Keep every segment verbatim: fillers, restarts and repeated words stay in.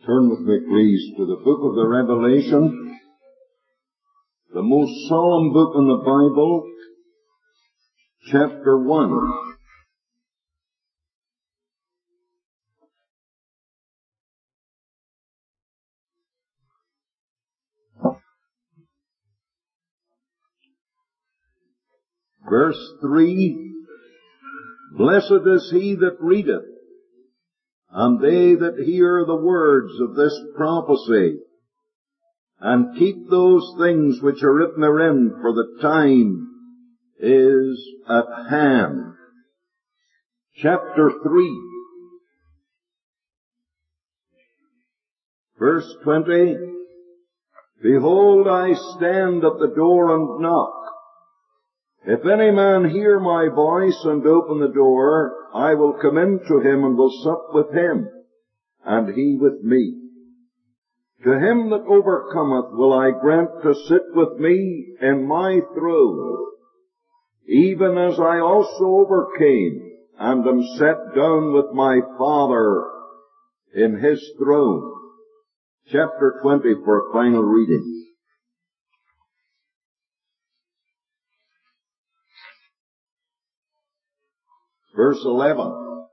Turn with me, please, to the book of the Revelation, the most solemn book in the Bible, chapter one. Verse three, Blessed is he that readeth, and they that hear the words of this prophecy, and keep those things which are written therein, for the time is at hand. Chapter three, verse twenty, Behold, I stand at the door and knock. If any man hear my voice and open the door, I will come in to him and will sup with him, and he with me. To him that overcometh will I grant to sit with me in my throne, even as I also overcame, and am set down with my Father in his throne. Chapter twenty for a final reading. Verse eleven,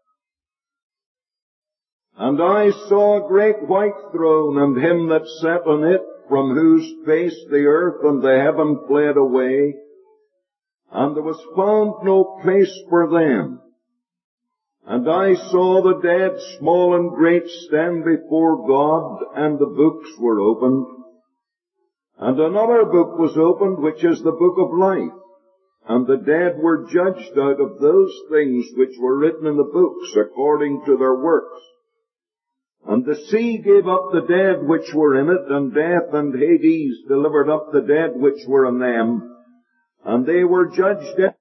And I saw a great white throne, and him that sat on it, from whose face the earth and the heaven fled away, and there was found no place for them. And I saw the dead, small and great, stand before God, and the books were opened. And another book was opened, which is the book of life. And the dead were judged out of those things which were written in the books according to their works. And the sea gave up the dead which were in it, and death and Hades delivered up the dead which were in them. And they were judged in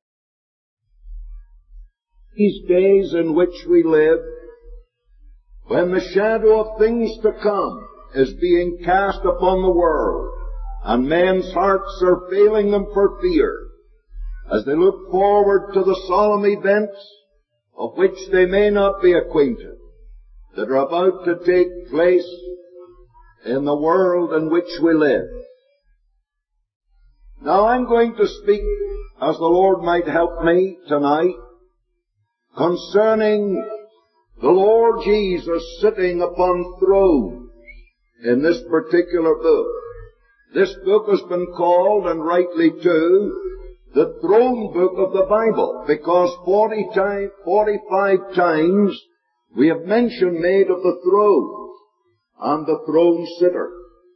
these days in which we live, when the shadow of things to come is being cast upon the world, and men's hearts are failing them for fear, as they look forward to the solemn events of which they may not be acquainted, that are about to take place in the world in which we live. Now I'm going to speak, as the Lord might help me tonight, concerning the Lord Jesus sitting upon thrones in this particular book. This book has been called, and rightly too, the throne book of the Bible, because forty time, forty-five times we have mention made of the throne and the throne sitter.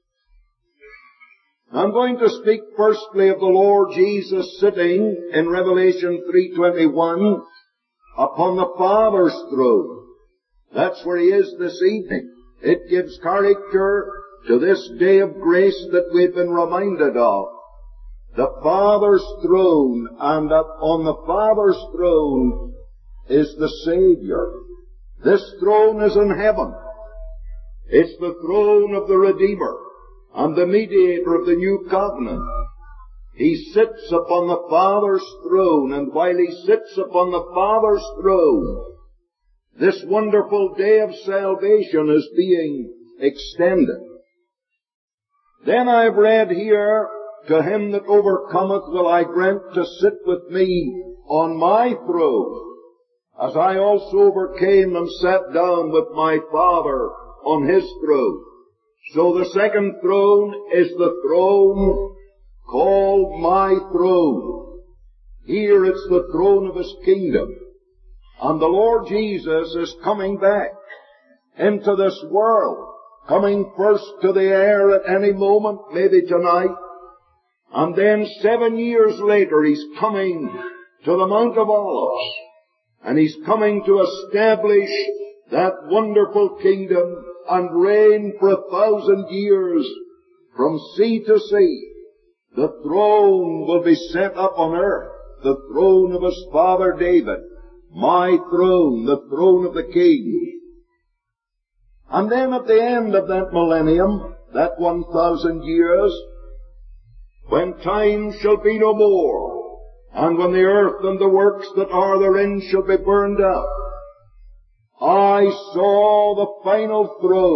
I'm going to speak firstly of the Lord Jesus sitting in Revelation three twenty-one upon the Father's throne. That's where he is this evening. It gives character to this day of grace that we've been reminded of. The Father's throne, and on the Father's throne is the Savior. This throne is in heaven. It's the throne of the Redeemer and the mediator of the new covenant. He sits upon the Father's throne, and while he sits upon the Father's throne, this wonderful day of salvation is being extended. Then I've read here, To him that overcometh will I grant to sit with me on my throne, as I also overcame and sat down with my Father on his throne. So the second throne is the throne called my throne. Here it's the throne of his kingdom. And the Lord Jesus is coming back into this world, coming first to the air at any moment, maybe tonight. And then seven years later, he's coming to the Mount of Olives. And he's coming to establish that wonderful kingdom and reign for a thousand years from sea to sea. The throne will be set up on earth, the throne of his father David. My throne, the throne of the King. And then at the end of that millennium, that one thousand years, when time shall be no more, and when the earth and the works that are therein shall be burned up, I saw the final throne,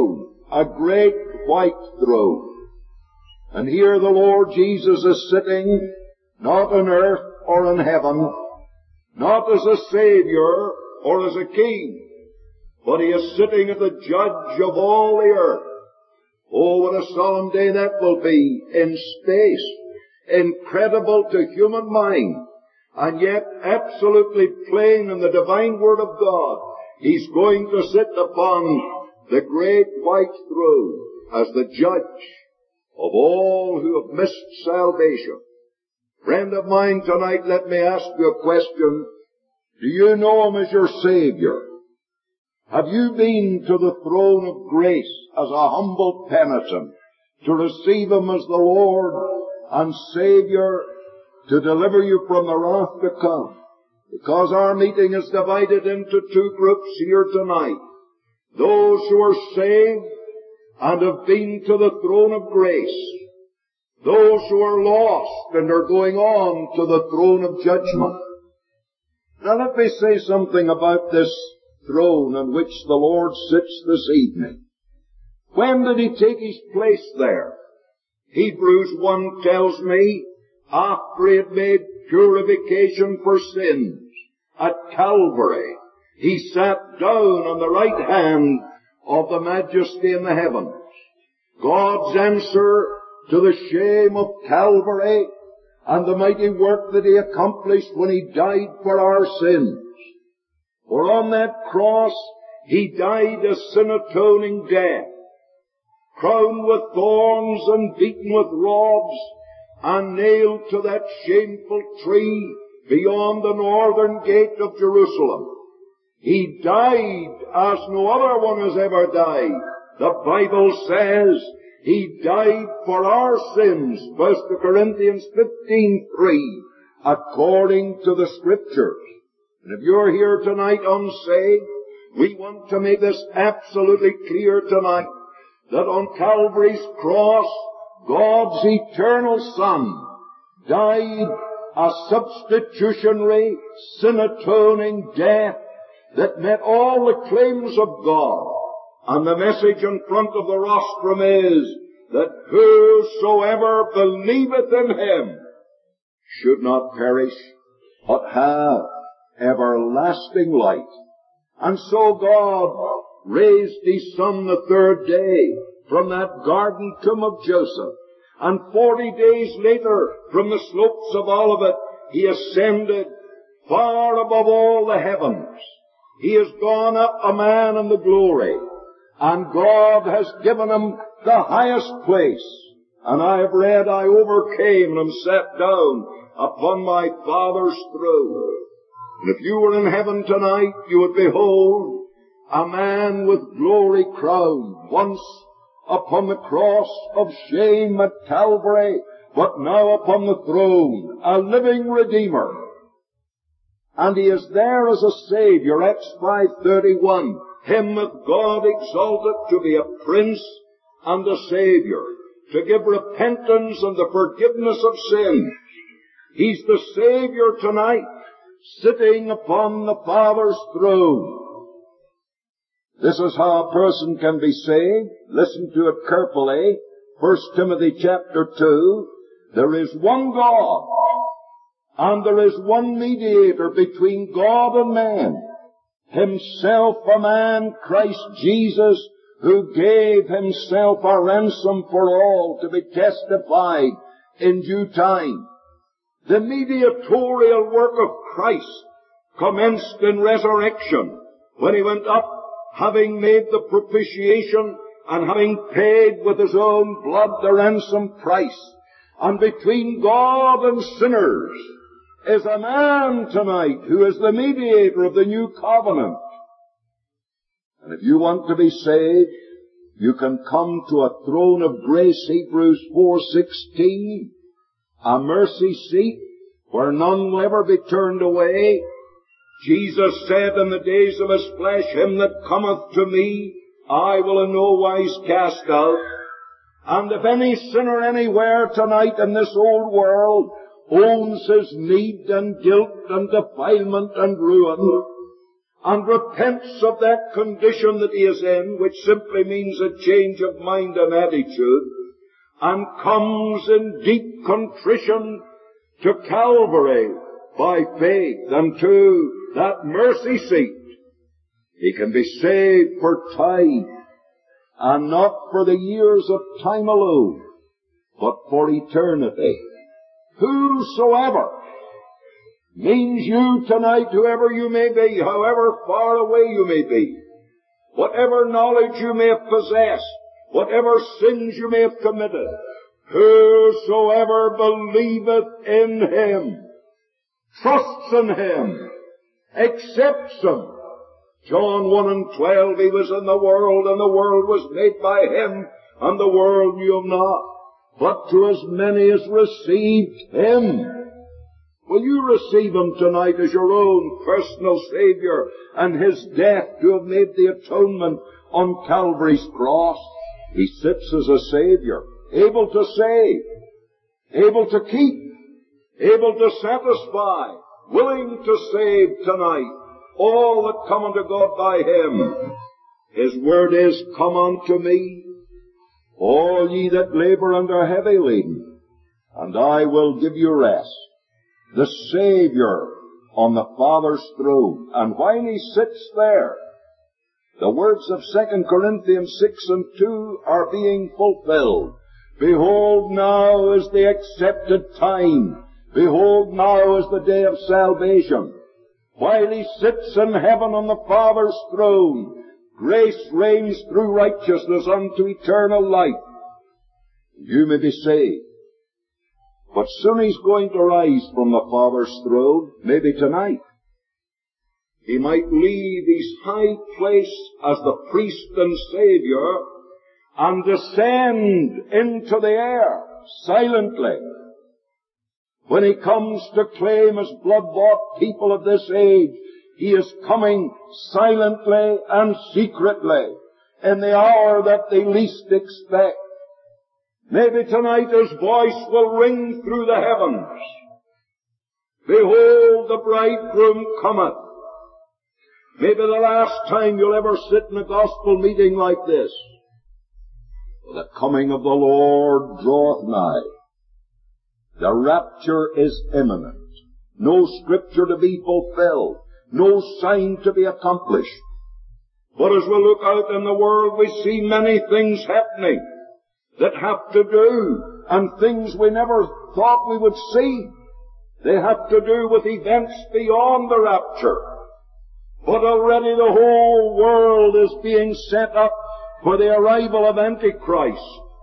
a great white throne. And here the Lord Jesus is sitting, not on earth or in heaven, not as a Savior or as a King, but He is sitting as the Judge of all the earth. Oh, what a solemn day that will be in space, incredible to human mind, and yet absolutely plain in the divine Word of God. He's going to sit upon the great white throne as the Judge of all who have missed salvation. Friend of mine, tonight let me ask you a question. Do you know Him as your Savior? Have you been to the throne of grace as a humble penitent to receive Him as the Lord and Savior to deliver you from the wrath to come? Because our meeting is divided into two groups here tonight. Those who are saved and have been to the throne of grace. Those who are lost and are going on to the throne of judgment. Now let me say something about this throne on which the Lord sits this evening. When did He take His place there? Hebrews one tells me, after He had made purification for sins at Calvary, He sat down on the right hand of the Majesty in the heavens. God's answer to the shame of Calvary and the mighty work that He accomplished when He died for our sins. For on that cross He died a sin-atoning death, crowned with thorns and beaten with rods, and nailed to that shameful tree beyond the northern gate of Jerusalem. He died as no other one has ever died. The Bible says He died for our sins, First Corinthians fifteen three, according to the Scriptures. And if you're here tonight unsaved, we want to make this absolutely clear tonight, that on Calvary's cross, God's eternal Son died a substitutionary, sin-atoning death that met all the claims of God. And the message in front of the rostrum is that whosoever believeth in Him should not perish, but have everlasting life. And so God raised His Son the third day from that garden tomb of Joseph. And forty days later, from the slopes of Olivet, He ascended far above all the heavens. He has gone up a man in the glory. And God has given Him the highest place. And I have read, I overcame and am set down upon my Father's throne. And if you were in heaven tonight, you would behold a man with glory crowned, once upon the cross of shame at Calvary, but now upon the throne, a living Redeemer. And He is there as a Savior, Acts five thirty-one. Him that God exalted to be a Prince and a Savior, to give repentance and the forgiveness of sins. He's the Savior tonight, sitting upon the Father's throne. This is how a person can be saved. Listen to it carefully. First Timothy chapter two. There is one God, and there is one mediator between God and man, Himself a man, Christ Jesus, who gave Himself a ransom for all, to be testified in due time. The mediatorial work of Christ commenced in resurrection, when He went up, having made the propitiation and having paid with His own blood the ransom price. And between God and sinners is a man tonight who is the mediator of the new covenant. And if you want to be saved, you can come to a throne of grace, Hebrews four sixteen, a mercy seat where none will ever be turned away. Jesus said in the days of His flesh, Him that cometh to me, I will in no wise cast out. And if any sinner anywhere tonight in this old world owns his need and guilt and defilement and ruin, and repents of that condition that he is in, which simply means a change of mind and attitude, and comes in deep contrition to Calvary by faith and to that mercy seat, he can be saved for time, and not for the years of time alone, but for eternity. Whosoever means you tonight, whoever you may be, however far away you may be, whatever knowledge you may have possessed, whatever sins you may have committed, whosoever believeth in him, trusts in him, accepts him. John one and twelve, he was in the world, and the world was made by him, and the world knew him not. But to as many as received him. Will you receive him tonight as your own personal Savior, and his death to have made the atonement on Calvary's cross? He sits as a Savior, able to save, able to keep, able to satisfy, willing to save tonight all that come unto God by him. His word is, come unto me, all ye that labor and are heavy laden, and I will give you rest. The Savior on the Father's throne. And while he sits there, the words of Second Corinthians six and two are being fulfilled. Behold, now is the accepted time. Behold, now is the day of salvation. While he sits in heaven on the Father's throne, grace reigns through righteousness unto eternal life. You may be saved. But soon he's going to rise from the Father's throne, maybe tonight. He might leave his high place as the priest and Savior and descend into the air silently. When he comes to claim his blood-bought people of this age, he is coming silently and secretly in the hour that they least expect. Maybe tonight his voice will ring through the heavens. Behold, the bridegroom cometh. Maybe the last time you'll ever sit in a gospel meeting like this. The coming of the Lord draweth nigh. The rapture is imminent. No scripture to be fulfilled. No sign to be accomplished. But as we look out in the world, we see many things happening that have to do, and things we never thought we would see. They have to do with events beyond the rapture. But already the whole world is being set up for the arrival of Antichrist,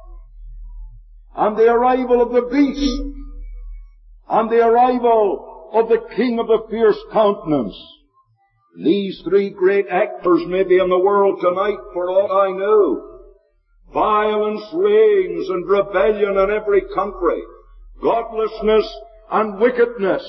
and the arrival of the beast, and the arrival of the king of the fierce countenance. These three great actors may be in the world tonight, for all I know. Violence reigns and rebellion in every country. Godlessness and wickedness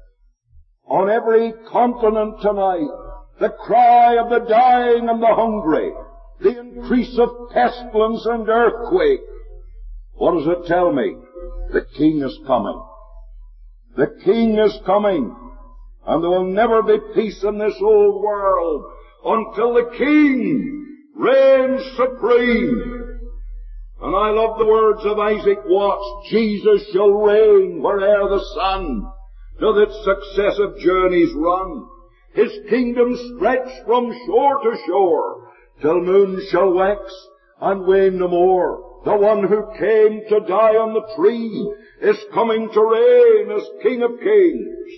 on every continent tonight. The cry of the dying and the hungry. The increase of pestilence and earthquake. What does it tell me? The King is coming. The King is coming. And there will never be peace in this old world until the King reigns supreme. And I love the words of Isaac Watts, Jesus shall reign where'er the sun doth its successive journeys run. His kingdom stretch from shore to shore, till moon shall wax and wane no more. The one who came to die on the tree is coming to reign as King of Kings.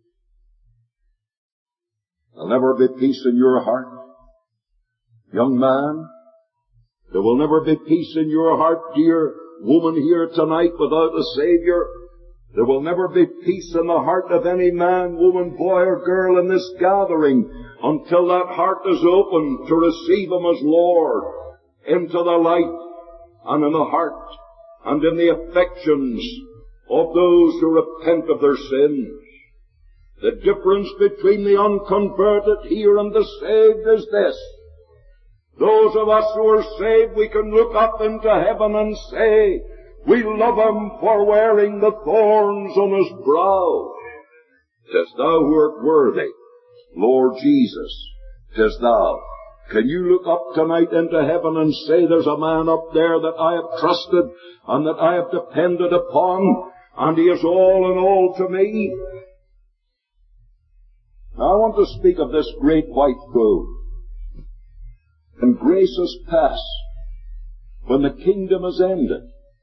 There'll never be peace in your heart, young man. There will never be peace in your heart, dear woman, here tonight without a Savior. There will never be peace in the heart of any man, woman, boy, or girl in this gathering until that heart is open to receive Him as Lord into the light and in the heart and in the affections of those who repent of their sins. The difference between the unconverted here and the saved is this. Those of us who are saved, we can look up into heaven and say, we love Him for wearing the thorns on His brow. Says, thou who art worthy, Lord Jesus, 'tis thou. Can you look up tonight into heaven and say, there's a man up there that I have trusted and that I have depended upon, and he is all in all to me? Now I want to speak of this great white throne. And grace is past, when the kingdom is ended.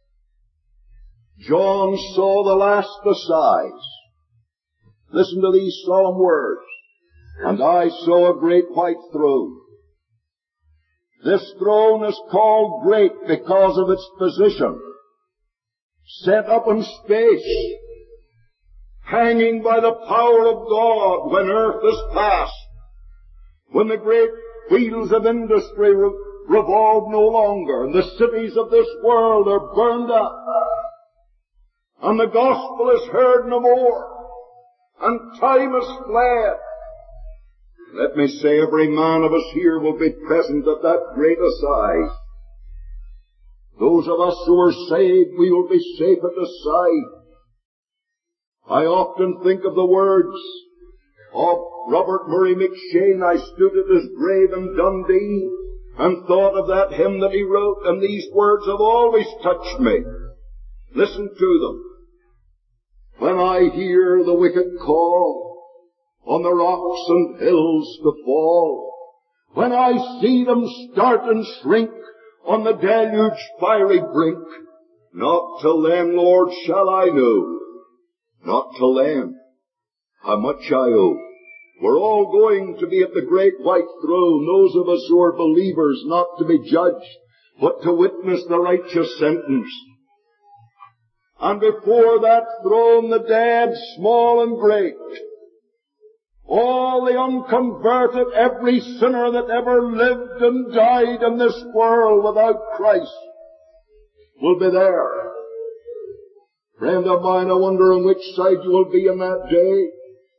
John saw the last assize. Listen to these solemn words. And I saw a great white throne. This throne is called great because of its position, set up in space, hanging by the power of God when earth is past, when the great wheels of industry re- revolve no longer, and the cities of this world are burned up, and the gospel is heard no more, and time is fled. Let me say, every man of us here will be present at that great assize. Those of us who are saved, we will be safe at the side. I often think of the words of Robert Murray McShane. I stood at his grave in Dundee and thought of that hymn that he wrote, and these words have always touched me. Listen to them. When I hear the wicked call on the rocks and hills to fall, when I see them start and shrink on the deluge fiery brink, not till then, Lord, shall I know, not till then, how much I owe. We're all going to be at the great white throne, those of us who are believers, not to be judged, but to witness the righteous sentence. And before that throne, the dead, small and great, all the unconverted, every sinner that ever lived and died in this world without Christ, will be there. Friend of mine, I wonder on which side you will be in that day.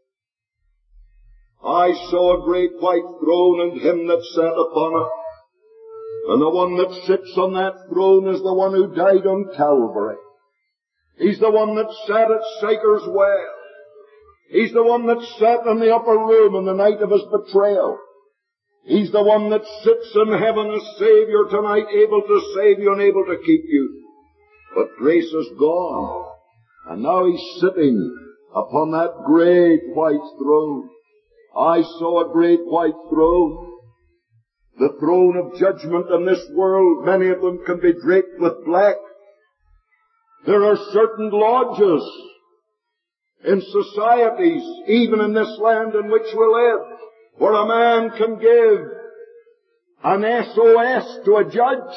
I saw a great white throne and him that sat upon it. And the one that sits on that throne is the one who died on Calvary. He's the one that sat at Sychar's well. He's the one that sat in the upper room in the night of his betrayal. He's the one that sits in heaven as Savior tonight, able to save you and able to keep you. But grace is gone. And now he's sitting upon that great white throne. I saw a great white throne. The throne of judgment in this world, many of them can be draped with black. There are certain lodges in societies, even in this land in which we live, where a man can give an S O S to a judge.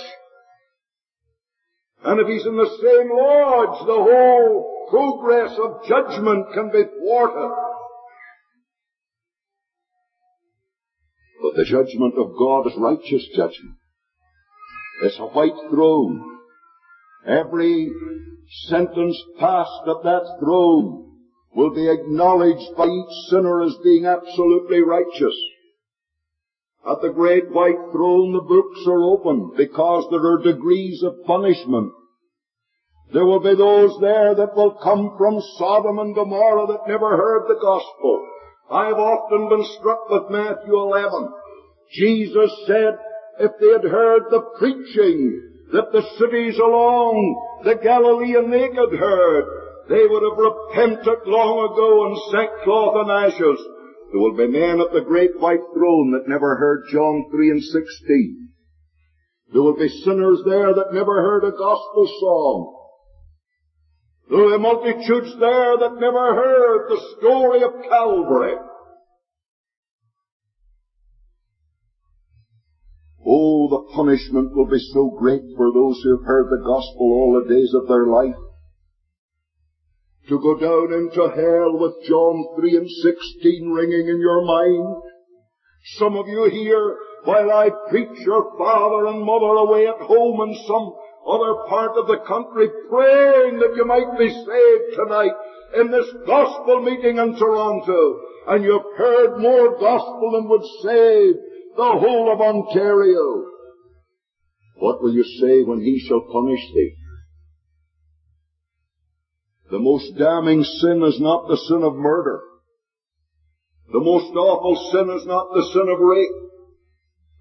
And if he's in the same lodge, the whole progress of judgment can be thwarted. But the judgment of God is righteous judgment. It's a white throne. Every sentence passed at that throne will be acknowledged by each sinner as being absolutely righteous. At the great white throne the books are open because there are degrees of punishment. There will be those there that will come from Sodom and Gomorrah that never heard the gospel. I have often been struck with Matthew eleven. Jesus said if they had heard the preaching that the cities along the Galilean Lake had heard, they would have repented long ago in sackcloth and ashes. There will be men at the great white throne that never heard John three and sixteen. There will be sinners there that never heard a gospel song. There will be multitudes there that never heard the story of Calvary. Oh, the punishment will be so great for those who have heard the gospel all the days of their life. To go down into hell with John three and sixteen ringing in your mind. Some of you here, while I preach, your father and mother away at home in some other part of the country, praying that you might be saved tonight in this gospel meeting in Toronto. And you've heard more gospel than would save the whole of Ontario. What will you say when he shall punish thee? The most damning sin is not the sin of murder. The most awful sin is not the sin of rape.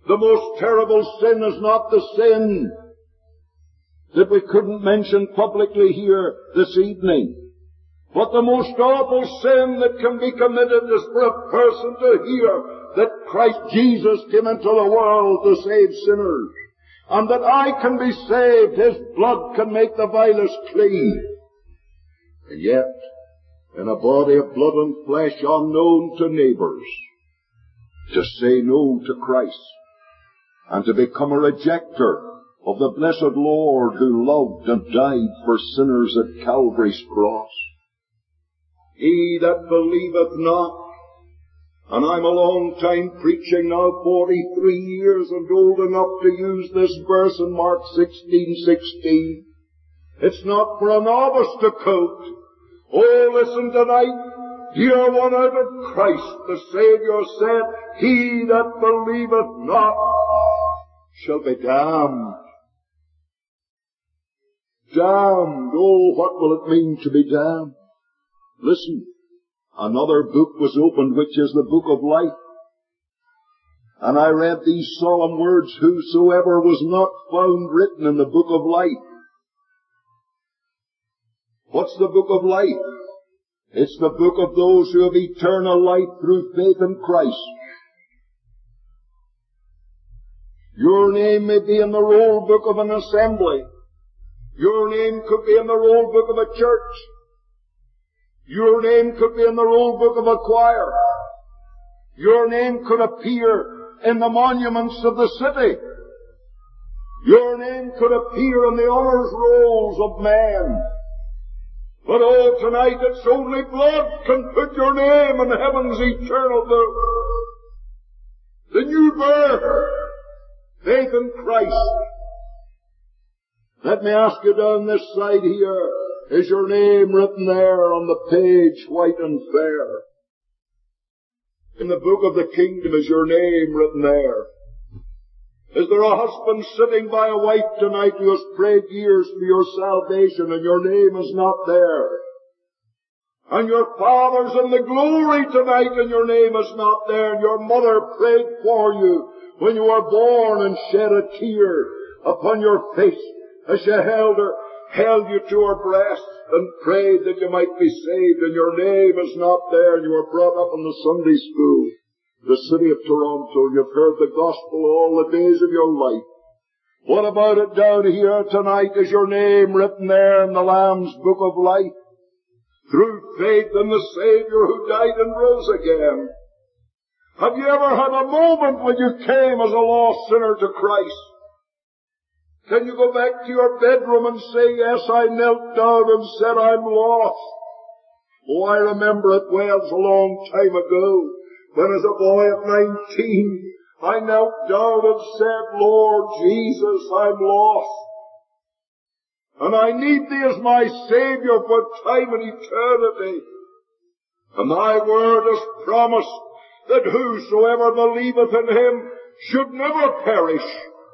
The most terrible sin is not the sin that we couldn't mention publicly here this evening. But the most awful sin that can be committed is for a person to hear that Christ Jesus came into the world to save sinners, and that I can be saved. His blood can make the vilest clean. And yet, in a body of blood and flesh unknown to neighbors, to say no to Christ, and to become a rejecter of the blessed Lord who loved and died for sinners at Calvary's cross. He that believeth not, and I'm a long time preaching now, forty-three years, and old enough to use this verse in Mark sixteen sixteen. It's not for a novice to quote. Oh, listen tonight, dear one, out of Christ the Saviour said, he that believeth not shall be damned. Damned. Oh, what will it mean to be damned? Listen, another book was opened, which is the book of life. And I read these solemn words, whosoever was not found written in the book of life. What's the book of life? It's the book of those who have eternal life through faith in Christ. Your name may be in the roll book of an assembly. Your name could be in the roll book of a church. Your name could be in the roll book of a choir. Your name could appear in the monuments of the city. Your name could appear in the honors rolls of man. But oh, tonight it's only blood can put your name in heaven's eternal book. The new birth, faith in Christ. Let me ask you down this side here, is your name written there on the page, white and fair? In the book of the kingdom, is your name written there? Is there a husband sitting by a wife tonight who has prayed years for your salvation and your name is not there? And your father's in the glory tonight and your name is not there, and your mother prayed for you when you were born and shed a tear upon your face as she held her, held you to her breast and prayed that you might be saved, and your name is not there, and you were brought up in the Sunday school, the city of Toronto. You've heard the gospel all the days of your life. What about it down here tonight? Is your name written there in the Lamb's book of life? Through faith in the Savior who died and rose again. Have you ever had a moment when you came as a lost sinner to Christ? Can you go back to your bedroom and say, yes, I knelt down and said I'm lost? Oh, I remember it well. It's a long time ago, when as a boy of nineteen, I knelt down and said, Lord Jesus, I'm lost. And I need Thee as my Savior for time and eternity. And Thy word has promised that whosoever believeth in Him should never perish.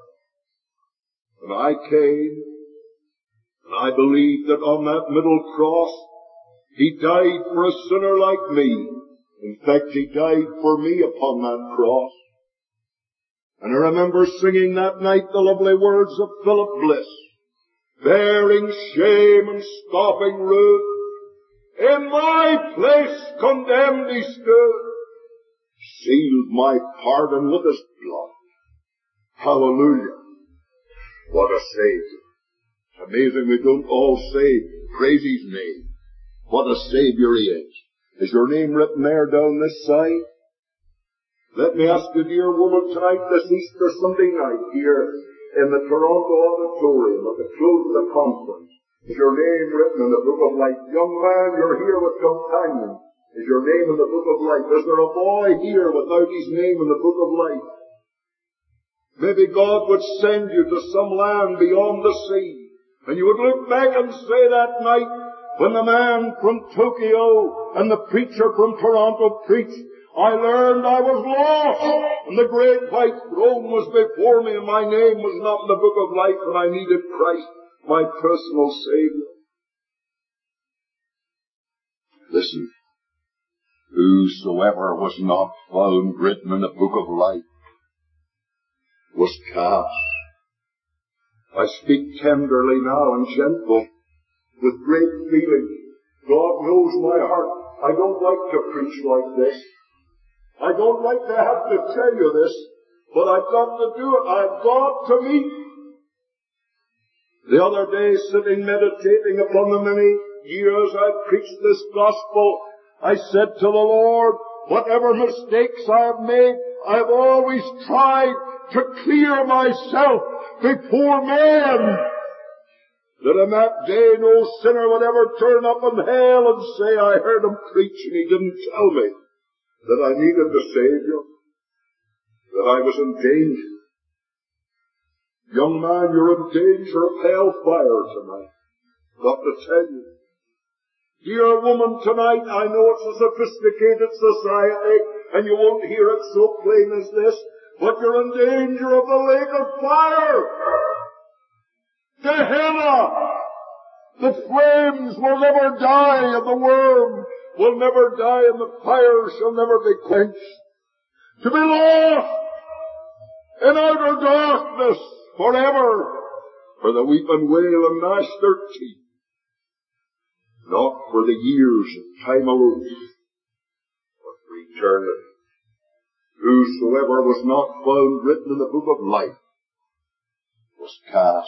And I came, and I believe that on that middle cross, He died for a sinner like me. In fact, He died for me upon that cross. And I remember singing that night the lovely words of Philip Bliss, bearing shame and scoffing rude, in my place condemned He stood, sealed my pardon with His blood. Hallelujah. What a Savior. It's amazing we don't all say, praise His name. What a Savior He is. Is your name written there down this side? Let me ask you, dear woman, tonight, this Easter Sunday night, here in the Toronto Auditorium at the close of the conference, is your name written in the book of life? Young man, you're here with companions. Is your name in the book of life? Is there a boy here without his name in the book of life? Maybe God would send you to some land beyond the sea, and you would look back and say that night, when the man from Tokyo and the preacher from Toronto preached, I learned I was lost, and the great white throne was before me, and my name was not in the book of life, and I needed Christ, my personal Savior. Listen, whosoever was not found written in the book of life. was cast. I speak tenderly now and gentle, with great feeling. God knows my heart. I don't like to preach like this. I don't like to have to tell you this, but I've got to do it. I've got to meet. The other day, sitting meditating upon the many years I've preached this gospel, I said to the Lord, whatever mistakes I have made, I've always tried to clear myself before men, that in that day no sinner would ever turn up in hell and say, I heard him preach and he didn't tell me that I needed the Savior, that I was in danger. Young man, you're in danger of hellfire tonight. Got to tell you. Dear woman, tonight, I know it's a sophisticated society, and you won't hear it so plain as this, but you're in danger of the lake of fire. Gehenna! The flames will never die, and the worm will never die, and the fire shall never be quenched. To be lost in outer darkness forever, for the weep and wail and gnash their teeth. Not for the years of time alone, but for eternity. Whosoever was not found written in the book of life was cast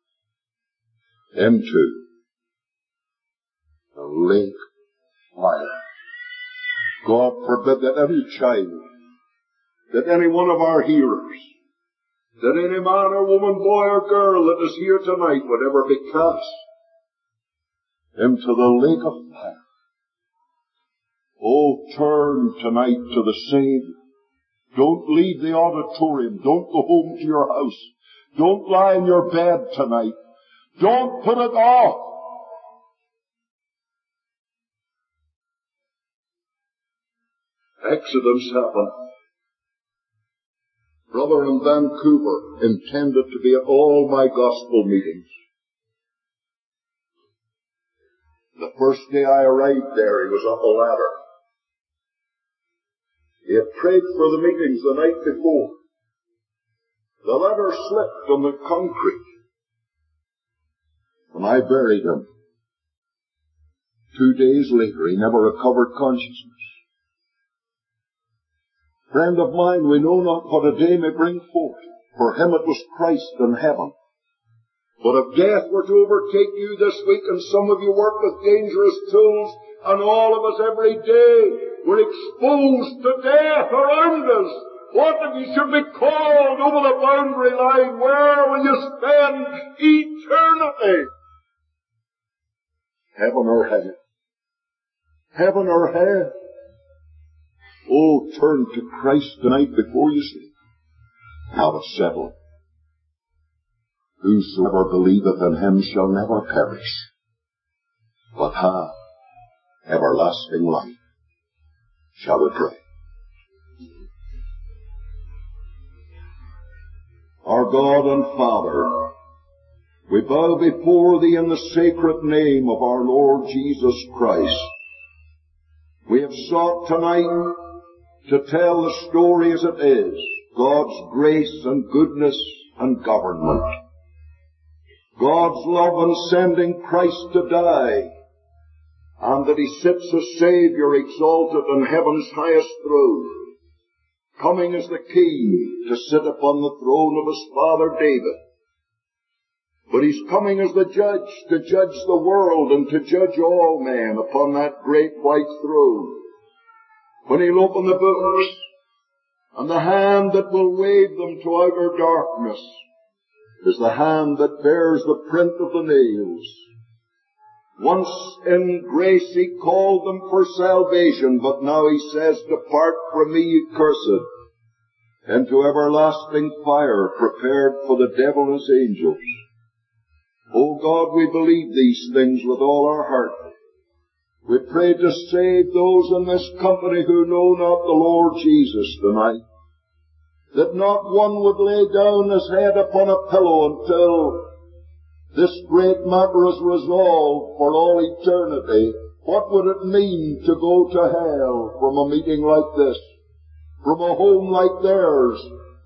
into the lake of fire. God forbid that any child, that any one of our hearers, that any man or woman, boy or girl that is here tonight would ever be cast into the lake of fire. Oh, turn tonight to the Savior. Don't leave the auditorium. Don't go home to your house. Don't lie in your bed tonight. Don't put it off. Accidents happen. Brother in Vancouver intended to be at all my gospel meetings. The first day I arrived there, he was up a ladder. He had prayed for the meetings the night before. The ladder slipped on the concrete, and I buried him. Two days later, he never recovered consciousness. Friend of mine, we know not what a day may bring forth. For him it was Christ in heaven. But if death were to overtake you this week, and some of you work with dangerous tools, and all of us every day, we're exposed to death around us. What if you should be called over the boundary line? Where will you spend eternity? Heaven or hell? Heaven or hell? Oh, turn to Christ tonight before you sleep. Have it settled. Whosoever believeth in him shall never perish, but have everlasting life. Shall we pray? Our God and Father, we bow before Thee in the sacred name of our Lord Jesus Christ. We have sought tonight to tell the story as it is, God's grace and goodness and government. God's love in sending Christ to die, and that He sits a Savior exalted on heaven's highest throne, coming as the King to sit upon the throne of His father David. But He's coming as the Judge to judge the world and to judge all men upon that great white throne. When He'll open the books, and the hand that will wave them to outer darkness is the hand that bears the print of the nails. Once in grace He called them for salvation, but now He says, depart from me, ye cursed, into everlasting fire prepared for the devil and his angels. O God, we believe these things with all our heart. We pray to save those in this company who know not the Lord Jesus tonight, that not one would lay down his head upon a pillow until this great matter is resolved for all eternity. What would it mean to go to hell from a meeting like this, from a home like theirs,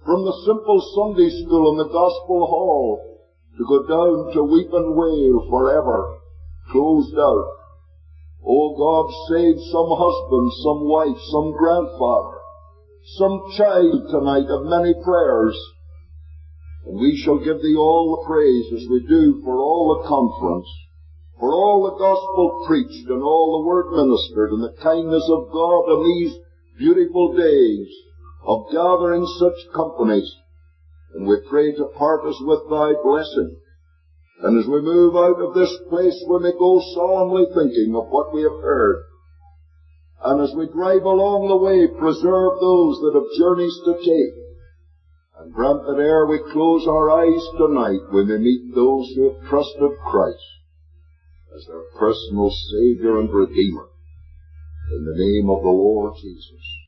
from the simple Sunday school and the gospel hall to go down to weep and wail forever, closed out. O God, save some husband, some wife, some grandfather, some child tonight of many prayers. And we shall give Thee all the praise as we do for all the conference, for all the gospel preached and all the word ministered and the kindness of God in these beautiful days of gathering such companies. And we pray to part us with Thy blessing. And as we move out of this place, we may go solemnly thinking of what we have heard. And as we drive along the way, preserve those that have journeys to take. And grant that ere we close our eyes tonight, we may meet those who have trusted Christ as their personal Savior and Redeemer. In the name of the Lord Jesus.